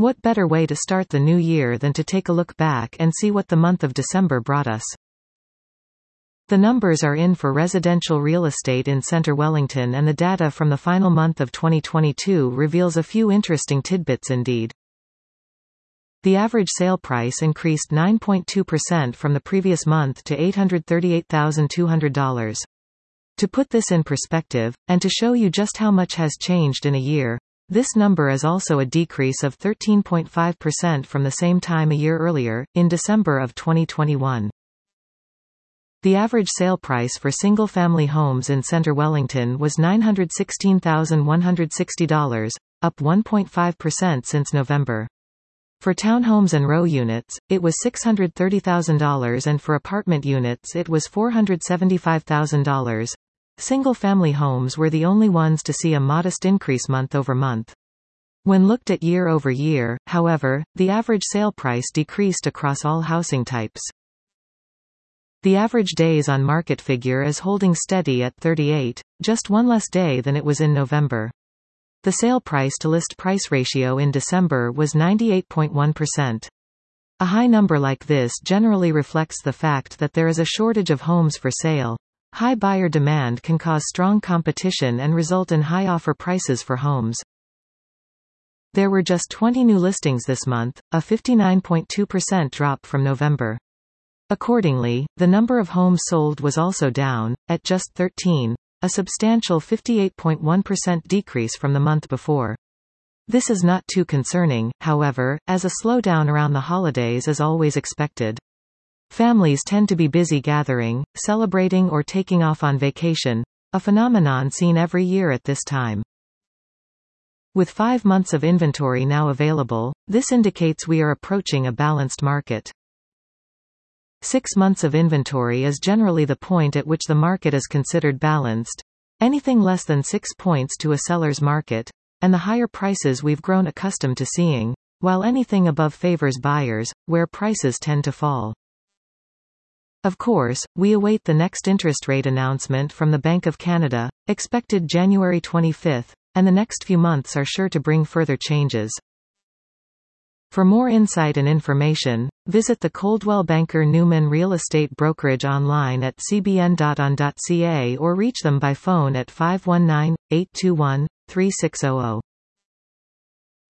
What better way to start the new year than to take a look back and see what the month of December brought us? The numbers are in for residential real estate in Centre Wellington, and the data from the final month of 2022 reveals a few interesting tidbits indeed. The average sale price increased 9.2% from the previous month to $838,200. To put this in perspective, and to show you just how much has changed in a year, this number is also a decrease of 13.5% from the same time a year earlier, in December of 2021. The average sale price for single-family homes in Centre Wellington was $916,160, up 1.5% since November. For townhomes and row units, it was $630,000, and for apartment units it was $475,000. Single-family homes were the only ones to see a modest increase month over month. When looked at year over year, however, the average sale price decreased across all housing types. The average days on market figure is holding steady at 38, just one less day than it was in November. The sale price to list price ratio in December was 98.1%. A high number like this generally reflects the fact that there is a shortage of homes for sale. High buyer demand can cause strong competition and result in high offer prices for homes. There were just 20 new listings this month, a 59.2% drop from November. Accordingly, the number of homes sold was also down, at just 13. A substantial 58.1% decrease from the month before. This is not too concerning, however, as a slowdown around the holidays is always expected. Families tend to be busy gathering, celebrating or taking off on vacation, a phenomenon seen every year at this time. With 5 months of inventory now available, this indicates we are approaching a balanced market. 6 months of inventory is generally the point at which the market is considered balanced. Anything less than 6 points to a seller's market, and the higher prices we've grown accustomed to seeing, while anything above favors buyers, where prices tend to fall. Of course, we await the next interest rate announcement from the Bank of Canada, expected January 25, and the next few months are sure to bring further changes. For more insight and information, visit the Coldwell Banker Newman Real Estate Brokerage online at cbn.on.ca or reach them by phone at 519-821-3600.